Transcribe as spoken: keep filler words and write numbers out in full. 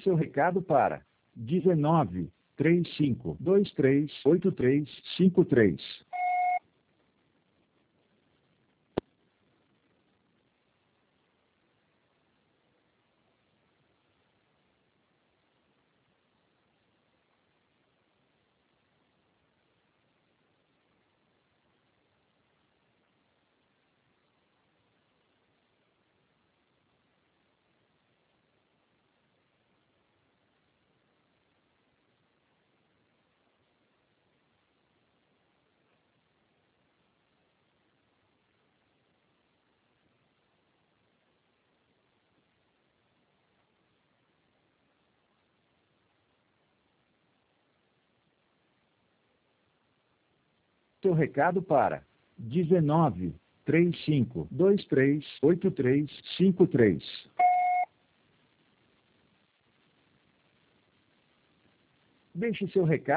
seu recado para dezenove, trinta e cinco, vinte e três, oitenta e três, cinquenta e três. Seu recado para dezenove, trinta e cinco, vinte e três, oitenta e três, cinquenta e três. Deixe seu recado.